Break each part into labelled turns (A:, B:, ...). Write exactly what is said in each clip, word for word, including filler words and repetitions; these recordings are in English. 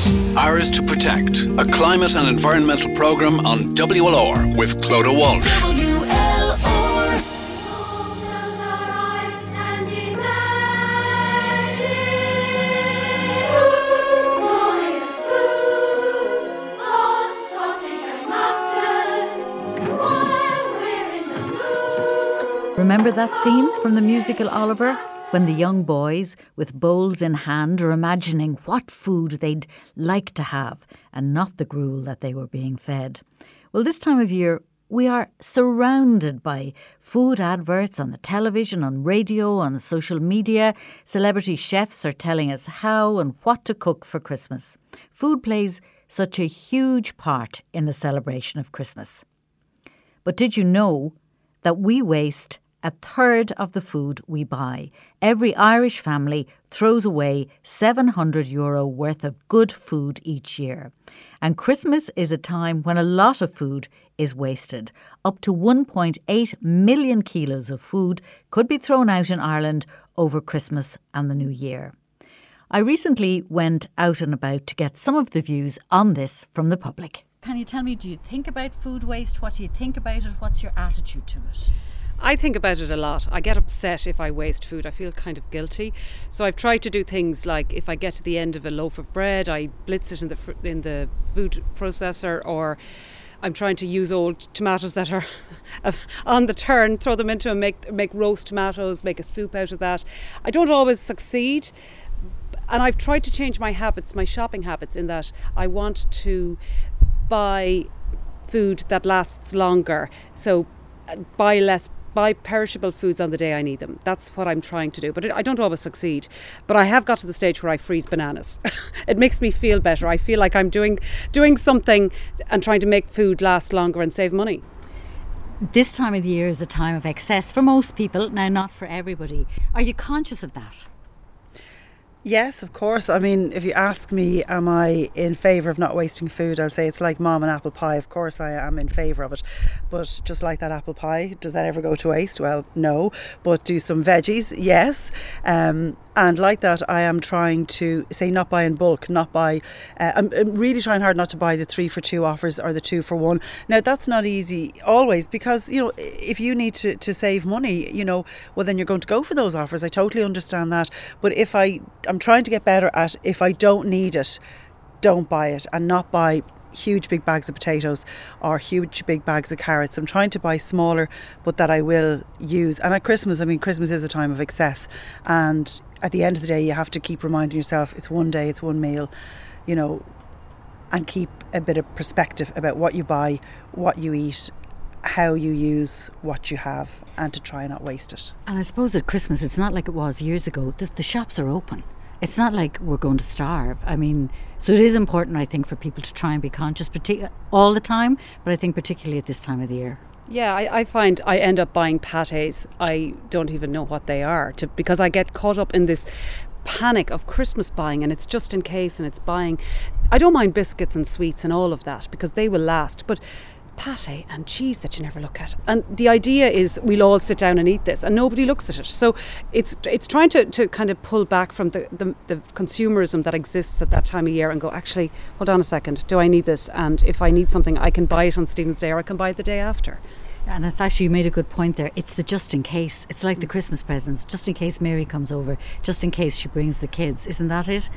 A: Ours to Protect, a climate and environmental programme on W L R with Clodagh Walsh.
B: W L R.
C: Remember that scene from the musical Oliver? When the young boys, with bowls in hand, are imagining what food they'd like to have and not the gruel that they were being fed. Well, this time of year, we are surrounded by food adverts on the television, on radio, on social media. Celebrity chefs are telling us how and what to cook for Christmas. Food plays such a huge part in the celebration of Christmas. But did you know that we waste a third of the food we buy? Every Irish family throws away seven hundred euro worth of good food each year. And Christmas is a time when a lot of food is wasted. Up to one point eight million kilos of food could be thrown out in Ireland over Christmas and the New Year. I recently went out and about to get some of the views on this from the public. Can you tell me, do you think about food waste? What do you think about it? What's your attitude to it?
D: I think about it a lot. I get upset if I waste food. I feel kind of guilty. So I've tried to do things like if I get to the end of a loaf of bread, I blitz it in the fr- in the food processor, or I'm trying to use old tomatoes that are on the turn, throw them into and make make roast tomatoes, make a soup out of that. I don't always succeed. And I've tried to change my habits, my shopping habits, in that I want to buy food that lasts longer. So uh, buy less buy perishable foods on the day I need them. That's what I'm trying to do. But it, I don't always succeed. But I have got to the stage where I freeze bananas. It makes me feel better. I feel like I'm doing doing something and trying to make food last longer and save money.
C: This time of the year is a time of excess for most people, now not for everybody. Are you conscious of that?
E: Yes, of course. I mean, if you ask me, am I in favour of not wasting food, I'll say it's like mom and apple pie. Of course I am in favour of it. But just like that apple pie, does that ever go to waste? Well, no. But do some veggies? Yes. Um, and like that, I am trying to, say, not buy in bulk, not buy... Uh, I'm, I'm really trying hard not to buy the three for two offers or the two for one. Now, that's not easy always because, you know, if you need to, to save money, you know, well, then you're going to go for those offers. I totally understand that. But if I... I'm trying to get better at, if I don't need it, don't buy it, and not buy huge big bags of potatoes or huge big bags of carrots. I'm trying to buy smaller, but that I will use. And at Christmas, I mean, Christmas is a time of excess, and at the end of the day you have to keep reminding yourself it's one day, it's one meal, you know, and keep a bit of perspective about what you buy, what you eat, how you use what you have, and to try and not waste it.
C: And I suppose at Christmas it's not like it was years ago. The, the shops are open. It's not like we're going to starve. I mean, so it is important, I think, for people to try and be conscious partic- all the time, but I think particularly at this time of the year.
D: Yeah, I, I find I end up buying pâtés. I don't even know what they are, to, because I get caught up in this panic of Christmas buying, and it's just in case, and it's buying. I don't mind biscuits and sweets and all of that because they will last, but pâté and cheese that you never look at, and the idea is we'll all sit down and eat this and nobody looks at it. So it's it's trying to, to kind of pull back from the, the, the consumerism that exists at that time of year and go, actually, hold on a second, do I need this? And if I need something, I can buy it on Stephen's Day or I can buy it the day after.
C: And it's actually, you made a good point there. It's the just in case. It's like the Christmas presents, just in case Mary comes over, just in case she brings the kids. Isn't that it?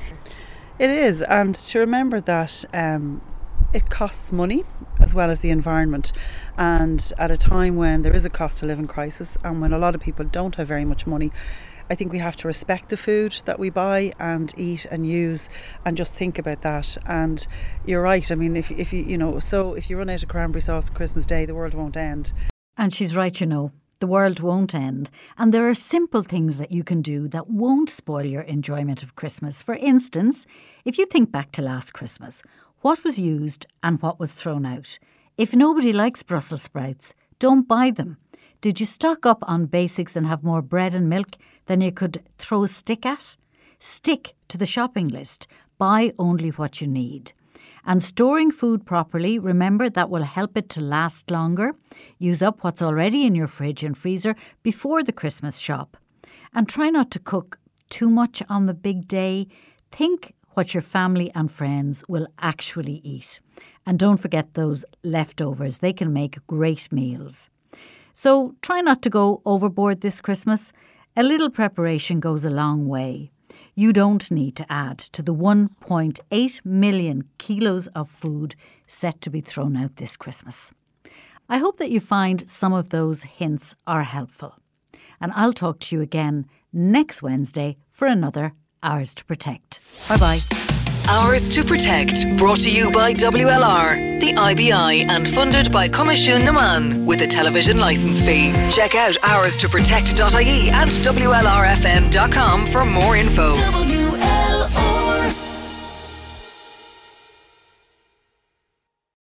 E: It is. And to remember that um, it costs money as well as the environment. And at a time when there is a cost of living crisis and when a lot of people don't have very much money, I think we have to respect the food that we buy and eat and use, and just think about that. And you're right. I mean, if if you you know, so if you run out of cranberry sauce on Christmas Day, the world won't end.
C: And she's right, you know, the world won't end. And there are simple things that you can do that won't spoil your enjoyment of Christmas. For instance, if you think back to last Christmas, what was used and what was thrown out? If nobody likes Brussels sprouts, don't buy them. Did you stock up on basics and have more bread and milk than you could throw a stick at? Stick to the shopping list. Buy only what you need. And storing food properly, remember, that will help it to last longer. Use up what's already in your fridge and freezer before the Christmas shop. And try not to cook too much on the big day. Think what your family and friends will actually eat. And don't forget those leftovers. They can make great meals. So try not to go overboard this Christmas. A little preparation goes a long way. You don't need to add to the one point eight million kilos of food set to be thrown out this Christmas. I hope that you find some of those hints are helpful. And I'll talk to you again next Wednesday for another Hours to Protect. Bye-bye.
B: Hours to Protect, brought to you by W L R, the I B I, and funded by Comisiún na Man with a television licence fee. Check out hours to protect dot I E and W L R F M dot com for more info.